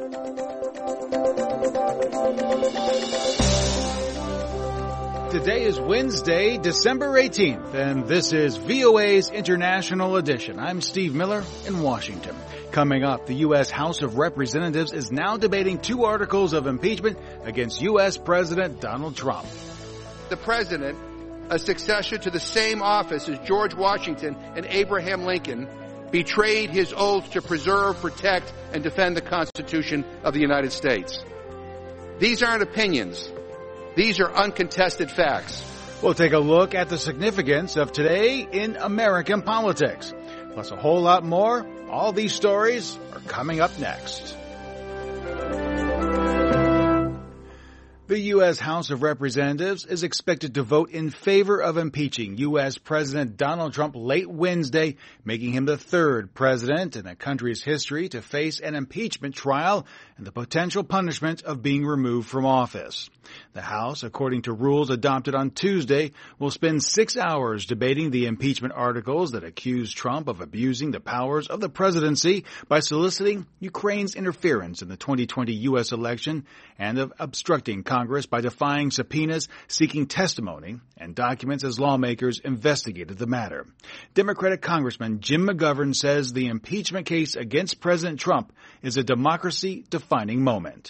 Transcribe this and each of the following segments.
Today is Wednesday, December 18th, and this is VOA's International Edition. I'm Steve Miller in Washington. Coming up, the U.S. House of Representatives is now debating 2 articles of impeachment against U.S. President Donald Trump. The president, a successor to the same office as George Washington and Abraham Lincoln, betrayed his oath to preserve, protect, and defend the Constitution of the United States. These aren't opinions. These are uncontested facts. We'll take a look at the significance of today in American politics. Plus a whole lot more. All these stories are coming up next. The U.S. House of Representatives is expected to vote in favor of impeaching U.S. President Donald Trump late Wednesday, making him the 3rd president in the country's history to face an impeachment trial and the potential punishment of being removed from office. The House, according to rules adopted on Tuesday, will spend 6 hours debating the impeachment articles that accuse Trump of abusing the powers of the presidency by soliciting Ukraine's interference in the 2020 U.S. election and of obstructing Congress by defying subpoenas, seeking testimony, and documents as lawmakers investigated the matter. Democratic Congressman Jim McGovern says the impeachment case against President Trump is a democracy-defining moment.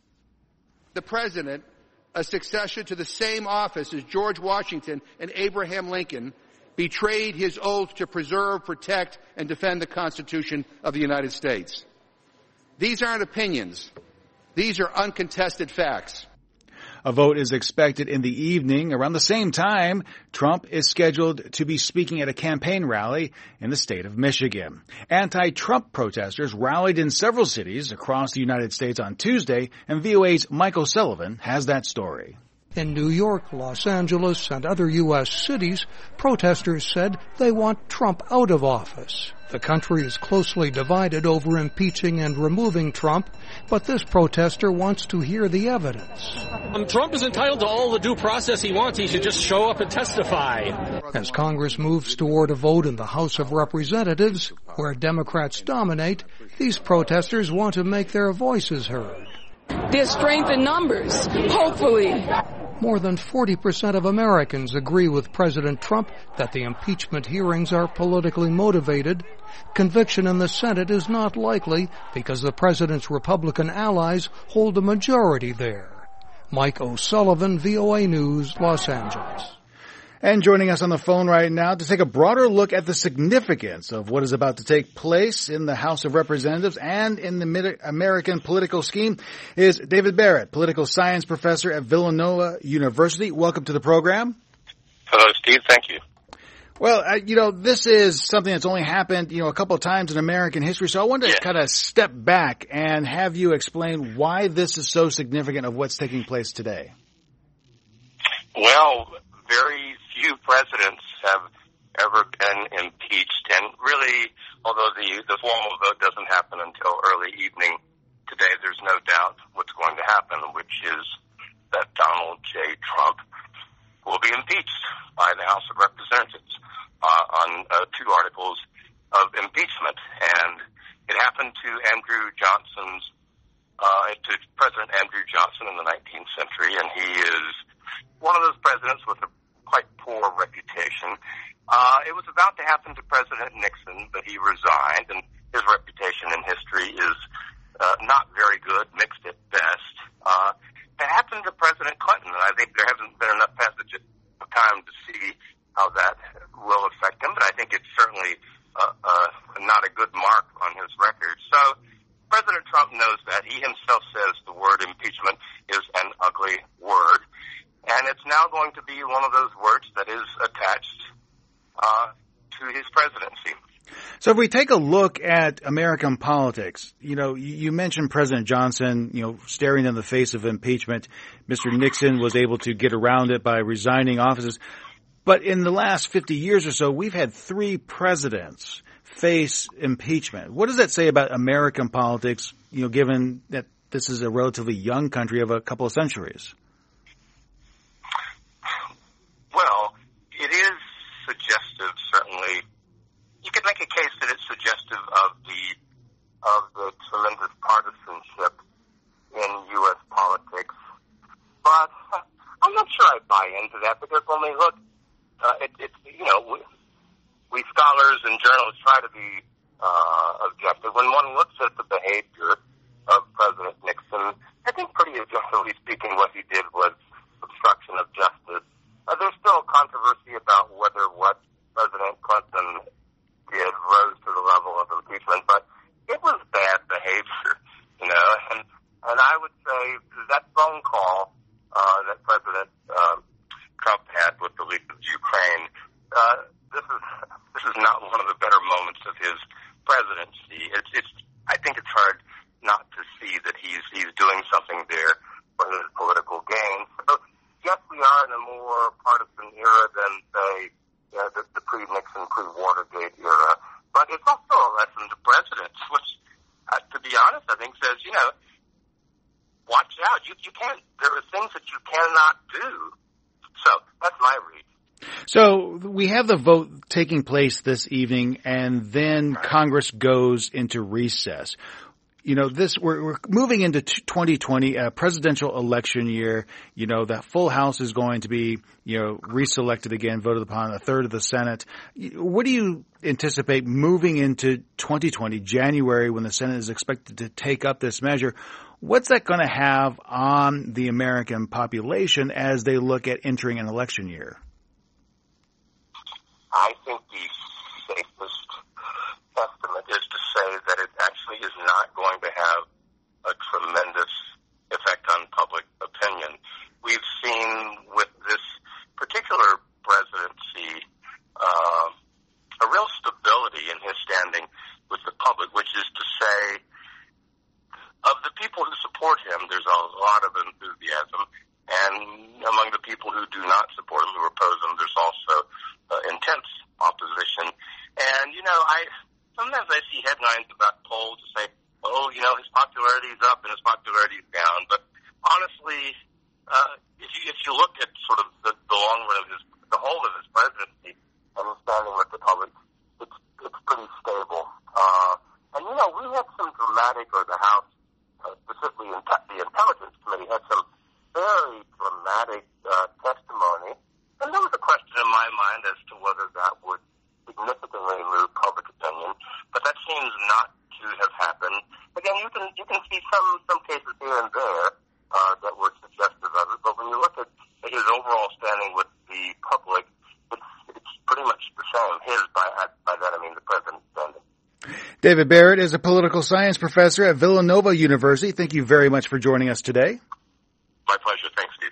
The president, a successor to the same office as George Washington and Abraham Lincoln, betrayed his oath to preserve, protect, and defend the Constitution of the United States. These aren't opinions. These are uncontested facts. A vote is expected in the evening. Around the same time, Trump is scheduled to be speaking at a campaign rally in the state of Michigan. Anti-Trump protesters rallied in several cities across the United States on Tuesday, and VOA's Michael Sullivan has that story. In New York, Los Angeles, and other U.S. cities, protesters said they want Trump out of office. The country is closely divided over impeaching and removing Trump, but this protester wants to hear the evidence. Trump is entitled to all the due process he wants. He should just show up and testify. As Congress moves toward a vote in the House of Representatives, where Democrats dominate, these protesters want to make their voices heard. There's strength in numbers, hopefully. More than 40% of Americans agree with President Trump that the impeachment hearings are politically motivated. Conviction in the Senate is not likely because the president's Republican allies hold a majority there. Mike O'Sullivan, VOA News, Los Angeles. And joining us on the phone right now to take a broader look at the significance of what is about to take place in the House of Representatives and in the American political scheme is David Barrett, political science professor at Villanova University. Welcome to the program. Hello, Steve. Thank you. Well, this is something that's only happened, a couple of times in American history. So I wanted to kind of step back and have you explain why this is so significant of what's taking place today. Well, very few presidents have ever been impeached, and really, although the formal vote doesn't happen until early evening today, there's no doubt what's going to happen, which is that Donald J. Trump will be impeached by the House of Representatives on 2 articles of impeachment. And it happened to to President Andrew Johnson in the 19th century, and he is one of those presidents with a quite poor reputation. It was about to happen to President Nixon, but he resigned, and his reputation in history is not very good, mixed at best. It happened to President Clinton, and I think there hasn't been enough passage of time to see how that will affect him, but I think it's certainly not a good mark on his record. So President Trump knows that. He himself says the word impeachment is an ugly word. And it's now going to be one of those words that is attached to his presidency. So if we take a look at American politics, you mentioned President Johnson, staring in the face of impeachment. Mr. Nixon was able to get around it by resigning offices. But in the last 50 years or so, we've had 3 presidents face impeachment. What does that say about American politics, given that this is a relatively young country of a couple of centuries? Well, it is suggestive, certainly. You could make a case that it's suggestive of the tremendous partisanship buy into that, because when we look, we scholars and journalists try to be objective. When one looks at the behavior of President Nixon, I think pretty objectively speaking, what he did was obstruction of justice. There's still controversy about whether what President Clinton did rose to the level of impeachment, but it was bad behavior, and I would say that phone call that President Trump had with the leader of Ukraine, this is not one of the better moments of his presidency. I think it's hard not to see that he's doing something there for his political gain. So yes, we are in a more partisan era than, say, the pre-Nixon, pre-Watergate era. But it's also a lesson to presidents, which, to be honest, I think says, watch out. You can't. There are things that you cannot do. So that's my read. So we have the vote taking place this evening, and then Congress goes into recess. We're moving into 2020, a presidential election year. That full House is going to be, reselected again, voted upon, a third of the Senate. What do you anticipate moving into 2020, January, when the Senate is expected to take up this measure? What's that going to have on the American population as they look at entering an election year? I think the safest estimate is to say that it actually is not going to have a tremendous effect on public opinion. We've seen with this particular presidency a real stability in his standing with the public, which is to say, of the people who support him, there's a lot of enthusiasm, and among the people who do not support him, who oppose him, there's also intense opposition. And, sometimes I see headlines about polls that say, his popularity is up and his popularity is down. But honestly, if you look at sort of the long run of the whole of his presidency and his standing with the public, it's pretty stable. And we had some dramatic, or the House, specifically the Intelligence Committee, had some very dramatic testimony. And there was a question in my mind as to whether that would significantly move public opinion, but that seems not to have happened. Again, you can see some cases here and there that were suggestive of it, but when you look at his overall standing with the public, it's pretty much the same. By that I mean the president's standing. David Barrett is a political science professor at Villanova University. Thank you very much for joining us today. My pleasure. Thanks, Steve.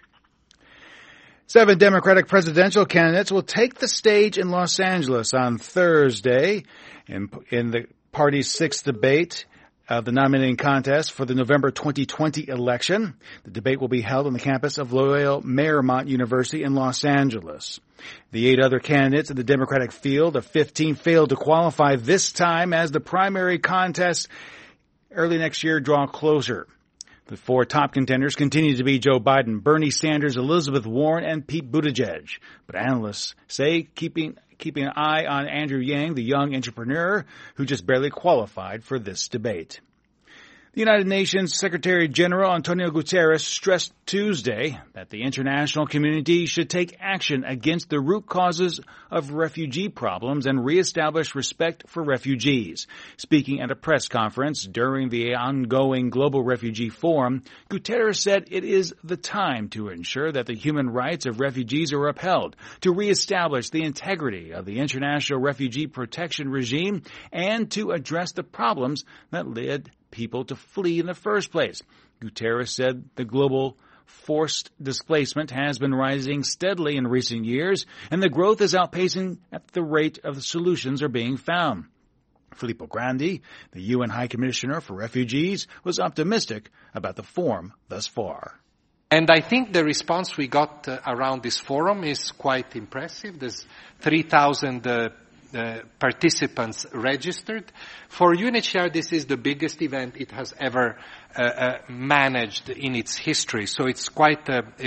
7 Democratic presidential candidates will take the stage in Los Angeles on Thursday in the party's 6th debate of the nominating contest for the November 2020 election. The debate will be held on the campus of Loyola Marymount University in Los Angeles. The 8 other candidates in the Democratic field of 15 failed to qualify this time as the primary contests early next year draw closer. The 4 top contenders continue to be Joe Biden, Bernie Sanders, Elizabeth Warren, and Pete Buttigieg. But analysts say keeping an eye on Andrew Yang, the young entrepreneur who just barely qualified for this debate. The United Nations Secretary General Antonio Guterres stressed Tuesday that the international community should take action against the root causes of refugee problems and reestablish respect for refugees. Speaking at a press conference during the ongoing Global Refugee Forum, Guterres said it is the time to ensure that the human rights of refugees are upheld, to reestablish the integrity of the international refugee protection regime, and to address the problems that led people to flee in the first place. Guterres said the global forced displacement has been rising steadily in recent years, and the growth is outpacing at the rate of the solutions are being found. Filippo Grandi, the UN High Commissioner for Refugees, was optimistic about the forum thus far. And I think the response we got around this forum is quite impressive. There's 3,000 participants registered. For UNHCR, this is the biggest event it has ever managed in its history. So it's quite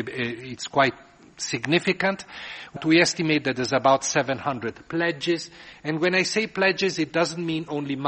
significant. We estimate that there's about 700 pledges. And when I say pledges, it doesn't mean only money.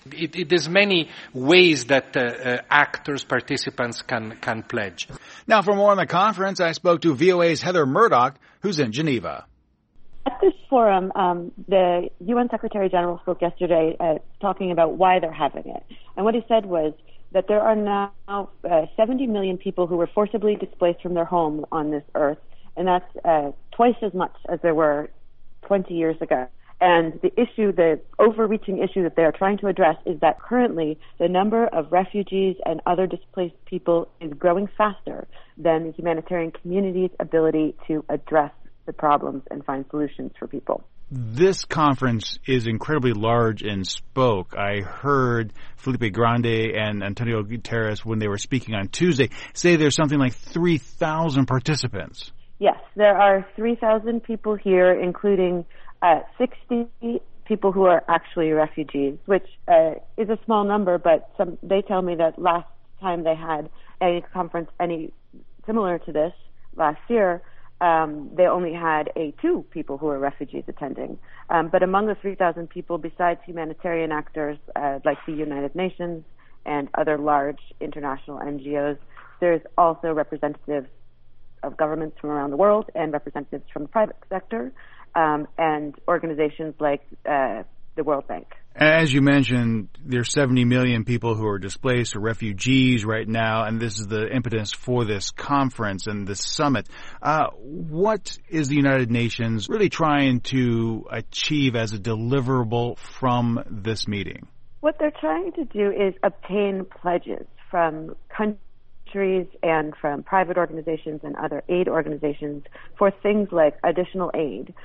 It is many ways that actors, participants can pledge. Now, for more on the conference, I spoke to VOA's Heather Murdoch, who's in Geneva. At this forum, the UN Secretary General spoke yesterday talking about why they're having it. And what he said was that there are now 70 million people who were forcibly displaced from their home on this earth, and that's twice as much as there were 20 years ago. And the overreaching issue that they are trying to address is that currently the number of refugees and other displaced people is growing faster than the humanitarian community's ability to address the problems and find solutions for people. This conference is incredibly large in scope. I heard Felipe Grande and Antonio Guterres, when they were speaking on Tuesday, say there's something like 3,000 participants. Yes, there are 3,000 people here, including 60 people who are actually refugees, which is a small number, but they tell me that last time they had a conference similar to this last year, they only had 2 people who were refugees attending. But among the 3,000 people, besides humanitarian actors like the United Nations and other large international NGOs, there's also representatives of governments from around the world and representatives from the private sector, and organizations like the World Bank. As you mentioned, there's 70 million people who are displaced or refugees right now, and this is the impetus for this conference and this summit. What is the United Nations really trying to achieve as a deliverable from this meeting? What they're trying to do is obtain pledges from countries and from private organizations and other aid organizations for things like additional aid.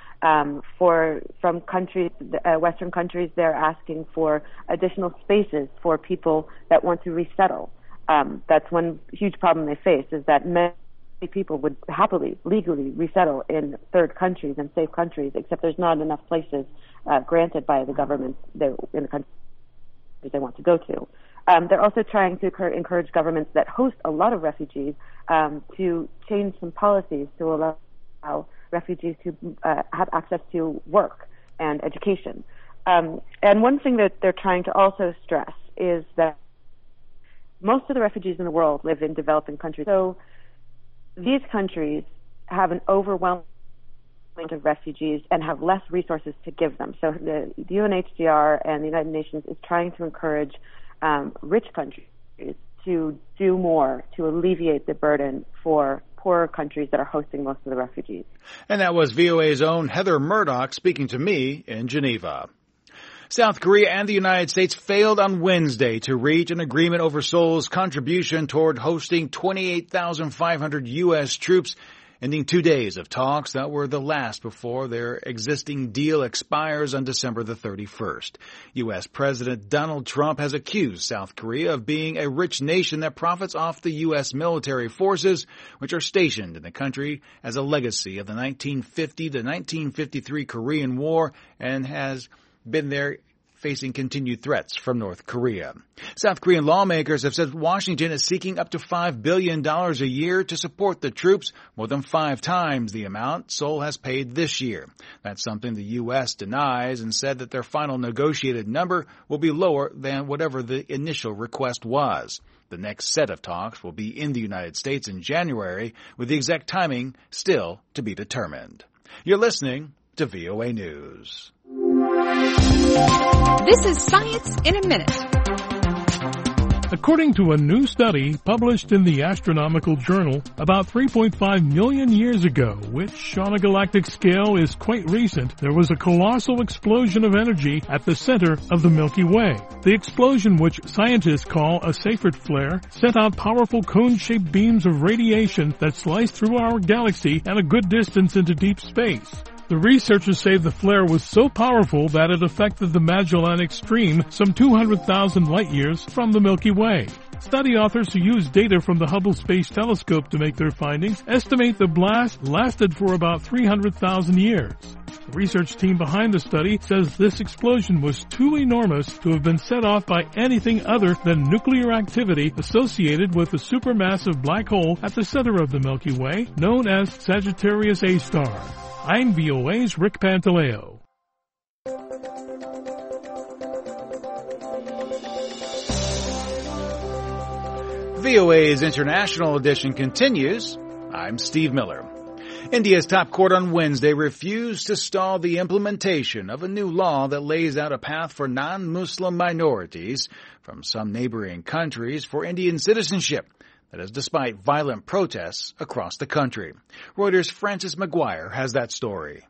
From countries, Western countries, they're asking for additional spaces for people that want to resettle. That's one huge problem they face, is that many people would happily, legally resettle in third countries and safe countries, except there's not enough places granted by the government in the countries they want to go to. They're also trying to encourage governments that host a lot of refugees to change some policies to allow refugees to have access to work and education. And one thing that they're trying to also stress is that most of the refugees in the world live in developing countries. So these countries have an overwhelming amount of refugees and have less resources to give them. So the UNHCR and the United Nations is trying to encourage rich countries to do more to alleviate the burden for poorer countries that are hosting most of the refugees. And that was VOA's own Heather Murdoch speaking to me in Geneva. South Korea and the United States failed on Wednesday to reach an agreement over Seoul's contribution toward hosting 28,500 U.S. troops, ending 2 days of talks that were the last before their existing deal expires on December the 31st. U.S. President Donald Trump has accused South Korea of being a rich nation that profits off the U.S. military forces, which are stationed in the country as a legacy of the 1950 to 1953 Korean War and has been there facing continued threats from North Korea. South Korean lawmakers have said Washington is seeking up to $5 billion a year to support the troops, more than 5 times the amount Seoul has paid this year. That's something the U.S. denies and said that their final negotiated number will be lower than whatever the initial request was. The next set of talks will be in the United States in January, with the exact timing still to be determined. You're listening to VOA News. This is Science in a Minute. According to a new study published in the Astronomical Journal, about 3.5 million years ago, which on a galactic scale is quite recent, there was a colossal explosion of energy at the center of the Milky Way. The explosion, which scientists call a Seyfert flare, sent out powerful cone-shaped beams of radiation that sliced through our galaxy and a good distance into deep space. The researchers say the flare was so powerful that it affected the Magellanic Stream some 200,000 light-years from the Milky Way. Study authors who used data from the Hubble Space Telescope to make their findings estimate the blast lasted for about 300,000 years. The research team behind the study says this explosion was too enormous to have been set off by anything other than nuclear activity associated with the supermassive black hole at the center of the Milky Way, known as Sagittarius A star. I'm VOA's Rick Pantaleo. VOA's International Edition continues. I'm Steve Miller. India's top court on Wednesday refused to stall the implementation of a new law that lays out a path for non-Muslim minorities from some neighboring countries for Indian citizenship. That is despite violent protests across the country. Reuters' Francis McGuire has that story.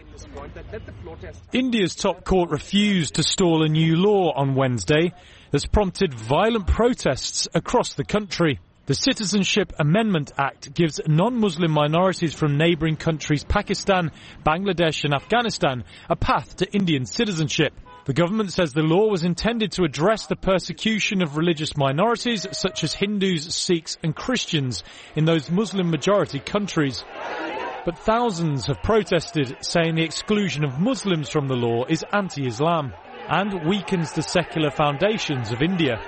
India's top court refused to stall a new law on Wednesday that's prompted violent protests across the country. The Citizenship Amendment Act gives non-Muslim minorities from neighbouring countries Pakistan, Bangladesh and Afghanistan a path to Indian citizenship. The government says the law was intended to address the persecution of religious minorities such as Hindus, Sikhs and Christians in those Muslim-majority countries. But thousands have protested, saying the exclusion of Muslims from the law is anti-Islam and weakens the secular foundations of India.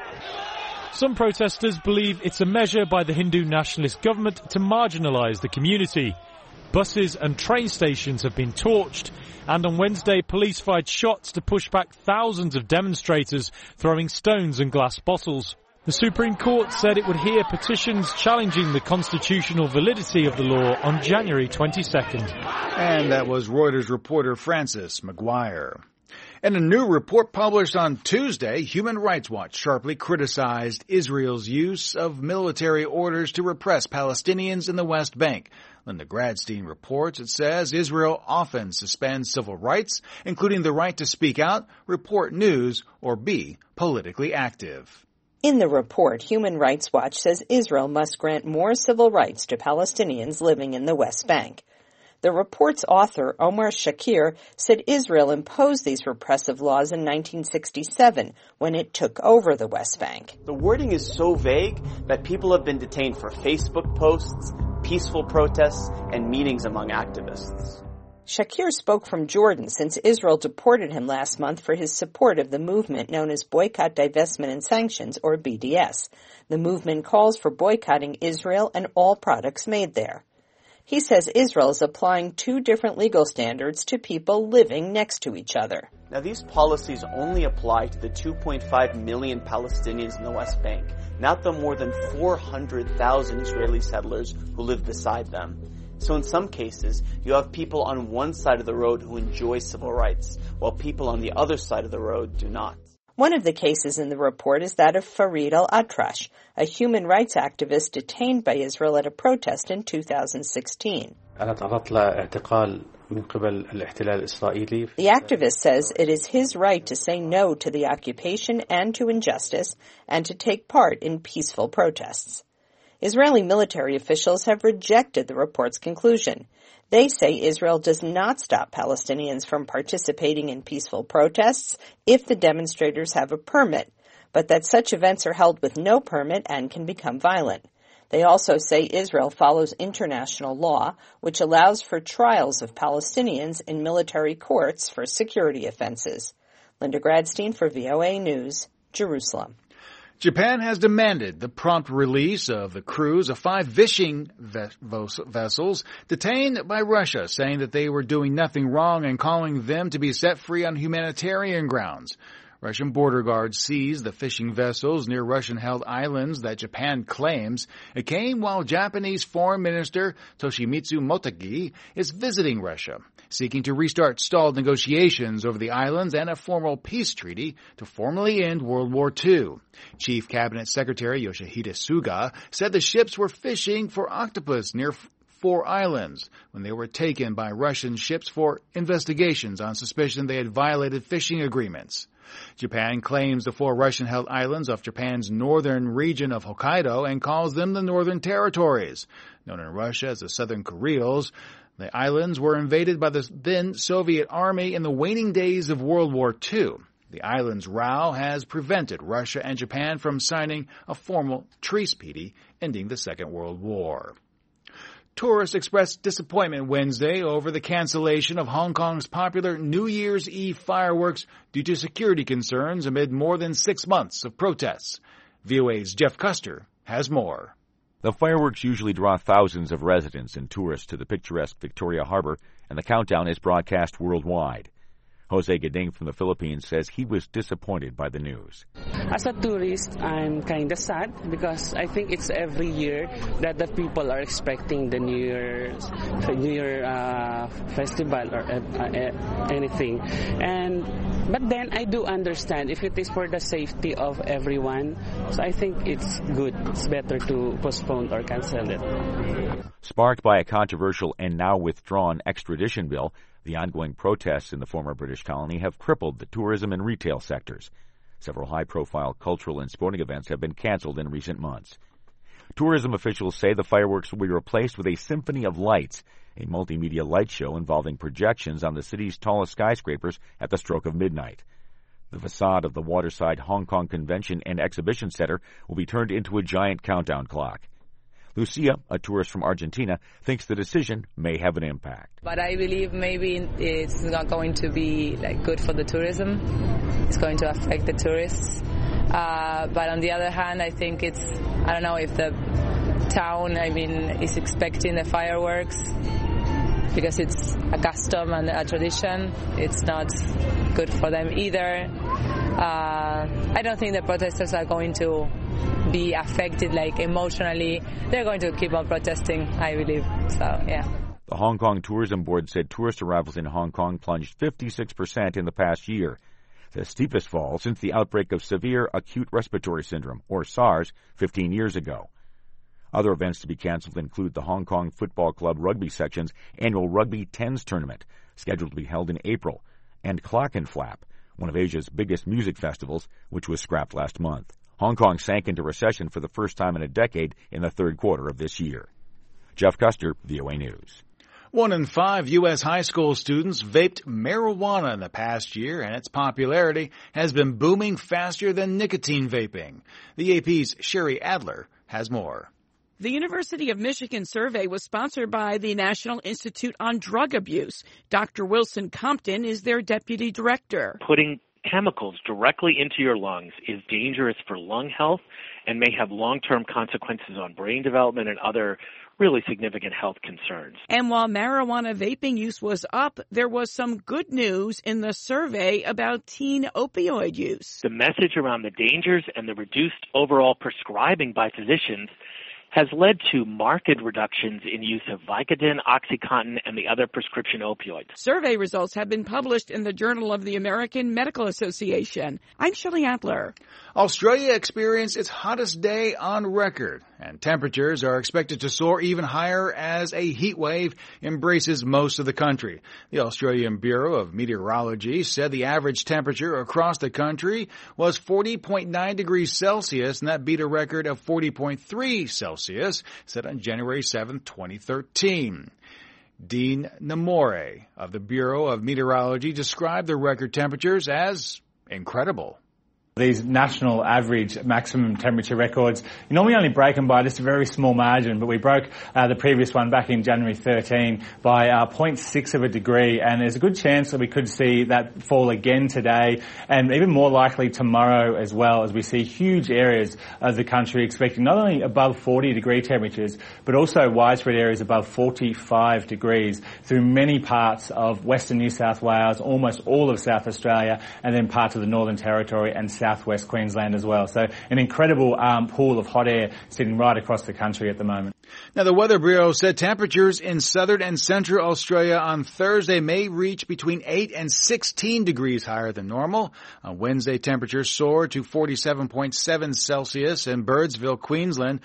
Some protesters believe it's a measure by the Hindu nationalist government to marginalise the community. Buses and train stations have been torched, and on Wednesday police fired shots to push back thousands of demonstrators throwing stones and glass bottles. The Supreme Court said it would hear petitions challenging the constitutional validity of the law on January 22nd. And that was Reuters reporter Francis McGuire. In a new report published on Tuesday, Human Rights Watch sharply criticized Israel's use of military orders to repress Palestinians in the West Bank. Linda Gradstein reports it says Israel often suspends civil rights, including the right to speak out, report news, or be politically active. In the report, Human Rights Watch says Israel must grant more civil rights to Palestinians living in the West Bank. The report's author, Omar Shakir, said Israel imposed these repressive laws in 1967 when it took over the West Bank. The wording is so vague that people have been detained for Facebook posts, peaceful protests, and meetings among activists. Shakir spoke from Jordan since Israel deported him last month for his support of the movement known as Boycott, Divestment and Sanctions, or BDS. The movement calls for boycotting Israel and all products made there. He says Israel is applying two different legal standards to people living next to each other. Now, these policies only apply to the 2.5 million Palestinians in the West Bank, not the more than 400,000 Israeli settlers who live beside them. So in some cases, you have people on one side of the road who enjoy civil rights, while people on the other side of the road do not. One of the cases in the report is that of Farid al-Atrash, a human rights activist detained by Israel at a protest in 2016. The activist says it is his right to say no to the occupation and to injustice, and to take part in peaceful protests. Israeli military officials have rejected the report's conclusion. They say Israel does not stop Palestinians from participating in peaceful protests if the demonstrators have a permit, but that such events are held with no permit and can become violent. They also say Israel follows international law, which allows for trials of Palestinians in military courts for security offenses. Linda Gradstein for VOA News, Jerusalem. Japan has demanded the prompt release of the crews of 5 fishing vessels detained by Russia, saying that they were doing nothing wrong and calling them to be set free on humanitarian grounds. Russian border guards seized the fishing vessels near Russian-held islands that Japan claims. It came while Japanese Foreign Minister Toshimitsu Motegi is visiting Russia, seeking to restart stalled negotiations over the islands and a formal peace treaty to formally end World War II. Chief Cabinet Secretary Yoshihide Suga said the ships were fishing for octopus near 4 islands when they were taken by Russian ships for investigations on suspicion they had violated fishing agreements. Japan claims the 4 Russian-held islands off Japan's northern region of Hokkaido and calls them the Northern Territories. Known in Russia as the Southern Kuriles, the islands were invaded by the then Soviet Army in the waning days of World War II. The island's row has prevented Russia and Japan from signing a formal treaty treaty ending the Second World War. Tourists expressed disappointment Wednesday over the cancellation of Hong Kong's popular New Year's Eve fireworks due to security concerns amid more than 6 months of protests. VOA's Jeff Custer has more. The fireworks usually draw thousands of residents and tourists to the picturesque Victoria Harbor, and the countdown is broadcast worldwide. Jose Gading from the Philippines says he was disappointed by the news. As a tourist, I'm kind of sad because I think it's every year that the people are expecting the New Year festival or anything. But then I do understand if it is for the safety of everyone. So I think it's good. It's better to postpone or cancel it. Sparked by a controversial and now withdrawn extradition bill, the ongoing protests in the former British colony have crippled the tourism and retail sectors. Several high-profile cultural and sporting events have been canceled in recent months. Tourism officials say the fireworks will be replaced with a symphony of lights, a multimedia light show involving projections on the city's tallest skyscrapers at the stroke of midnight. The facade of the waterside Hong Kong Convention and Exhibition Center will be turned into a giant countdown clock. Lucia, a tourist from Argentina, thinks the decision may have an impact. But I believe maybe it's not going to be good for the tourism. It's going to affect the tourists. But on the other hand, I think I don't know if the town, is expecting the fireworks because it's a custom and a tradition. It's not good for them either. I don't think the protesters are going to be affected emotionally. They're going to keep on protesting, I believe. So, yeah. The Hong Kong Tourism Board said tourist arrivals in Hong Kong plunged 56% in the past year, the steepest fall since the outbreak of severe acute respiratory syndrome, or SARS, 15 years ago. Other events to be canceled include the Hong Kong Football Club Rugby Section's annual Rugby Tens tournament, scheduled to be held in April, and Clockenflap, one of Asia's biggest music festivals, which was scrapped last month. Hong Kong sank into recession for the first time in a decade in the third quarter of this year. Jeff Custer, VOA News. 1 in 5 U.S. high school students vaped marijuana in the past year, and its popularity has been booming faster than nicotine vaping. The AP's Sherry Adler has more. The University of Michigan survey was sponsored by the National Institute on Drug Abuse. Dr. Wilson Compton is their deputy director. Putting chemicals directly into your lungs is dangerous for lung health and may have long-term consequences on brain development and other really significant health concerns. And while marijuana vaping use was up, there was some good news in the survey about teen opioid use. The message around the dangers and the reduced overall prescribing by physicians has led to marked reductions in use of Vicodin, OxyContin, and the other prescription opioids. Survey results have been published in the Journal of the American Medical Association. I'm Shelley Adler. Australia experienced its hottest day on record, and temperatures are expected to soar even higher as a heat wave embraces most of the country. The Australian Bureau of Meteorology said the average temperature across the country was 40.9 degrees Celsius, and that beat a record of 40.3 Celsius set on January 7, 2013. Dean Namore of the Bureau of Meteorology described the record temperatures as incredible. These national average maximum temperature records, you normally only break them by just a very small margin, but we broke the previous one back in January 13 by 0.6 of a degree, and there's a good chance that we could see that fall again today, and even more likely tomorrow as well, as we see huge areas of the country expecting not only above 40 degree temperatures, but also widespread areas above 45 degrees through many parts of Western New South Wales, almost all of South Australia, and then parts of the Northern Territory and Southwest Queensland as well. So an incredible pool of hot air sitting right across the country at the moment. Now, the Weather Bureau said temperatures in southern and central Australia on Thursday may reach between 8 and 16 degrees higher than normal. On Wednesday, temperatures soared to 47.7 Celsius in Birdsville, Queensland,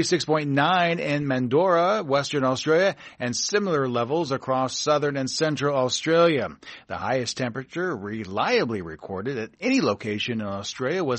46.9 in Mandorah, Western Australia, and similar levels across southern and central Australia. The highest temperature reliably recorded at any location in Australia was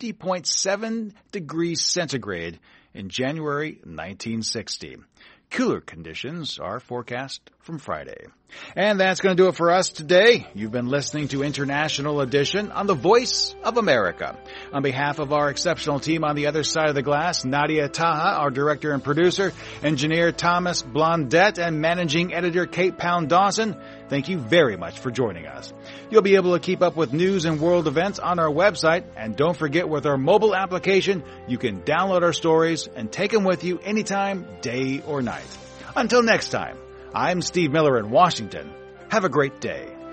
50.7 degrees centigrade in January 1960. Cooler conditions are forecast from Friday. And that's going to do it for us today. You've been listening to International Edition on the Voice of America. On behalf of our exceptional team on the other side of the glass, Nadia Taha, our director and producer, engineer Thomas Blondette, and managing editor Kate Pound-Dawson, thank you very much for joining us. You'll be able to keep up with news and world events on our website, and don't forget with our mobile application, you can download our stories and take them with you anytime, day or night. Until next time, I'm Steve Miller in Washington. Have a great day.